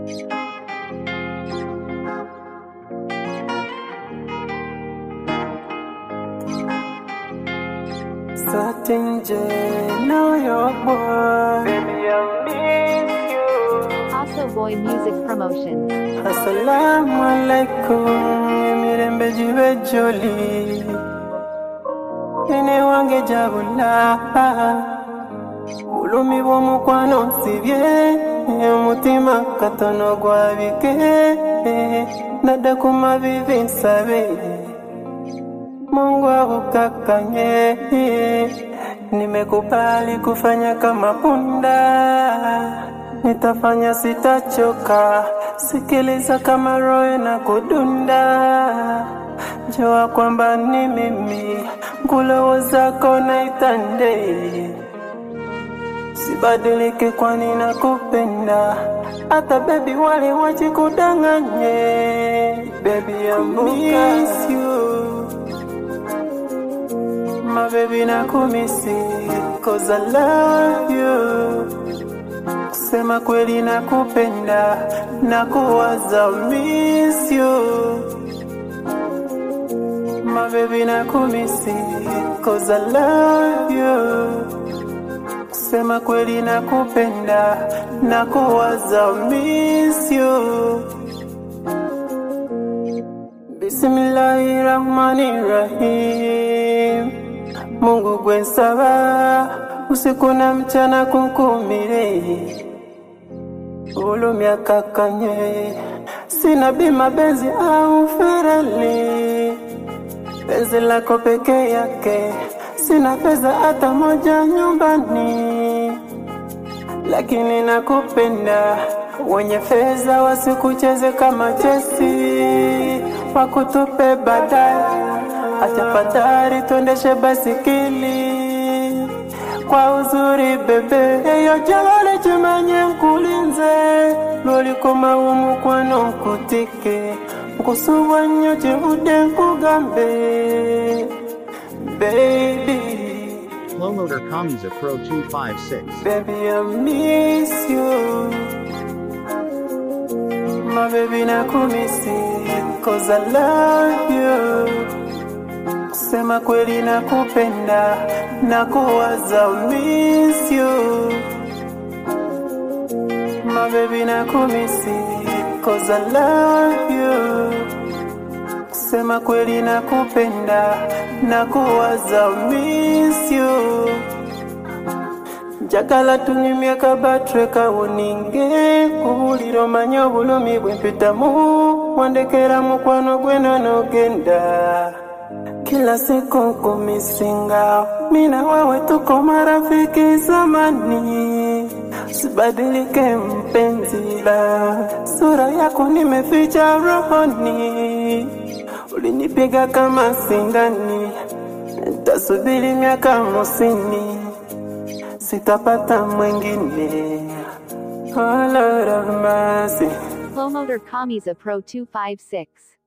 Certain J, know your boy. Baby, I miss you. Also Boy Music Promotion. Assalamu alaikum, mirembe jiwe joli. Ine wange jabula. Ulumi bo mukwano sibye. Mutima katono gwabike. Nada kuma vivi nsabe. Mungu akukakanye. Nimekubali kufanya kama punda. Nitafanya sitachoka. Sikiliza kama roho na kudunda. Jua kwamba ni mimi. Ngulowo zako na itande. Sibadilike kwani nakupenda. Hata baby wale wachi kudanganye. Baby I miss you. My baby nakumisi, 'cause I love you. Kusema kweli nakupenda, nakuwaza miss you. My baby nakumisi, 'cause I love you. Kusema kweli nakupenda, nakuwaza miss you. Bismillahirrahmanirrahim. Mungu gwensaba usiku na mchana kukumire. Ulumya kakanye sina bima benzi au ferali. Benzi lako peke yake sina pesa hata moja nyumbani. Lakini nakupenda. Wenye fedha wasikucheze kama chesi. Wakutupe baadaye. Acha fadhali tuendeshe basikili. Kwa uzuri bebe. Eyo jagale chimenye nkulinze. Loli koma umukwano nkutike. Nkusuwa nyoche ude nkugambe. Baby. Flowmotor Kamiza Pro 256. Baby I miss you. My baby nakumisi, 'cause I love you. Kusema kweli nakupenda, nakuwaza miss you. My baby nakumisi, 'cause I love you. Kusema kweli nakupenda, nakuwaza miss you. Jakala tunyimye kabatreka uninge. Kubuliro manyo bulumi bwempitamu. Wandekera mukwano gweno nogenda. Kila siku kumisinga. Mina wewe tuko marafiki zamani. Sibadilike mpenzi la. Sura yako nimeficha rohoni. Ulinipiga kama sindani. Nitasubiri miaka 50. Sitapata mwingine. Oh Lord of mercy. Flowmotor Kamiza Pro 256.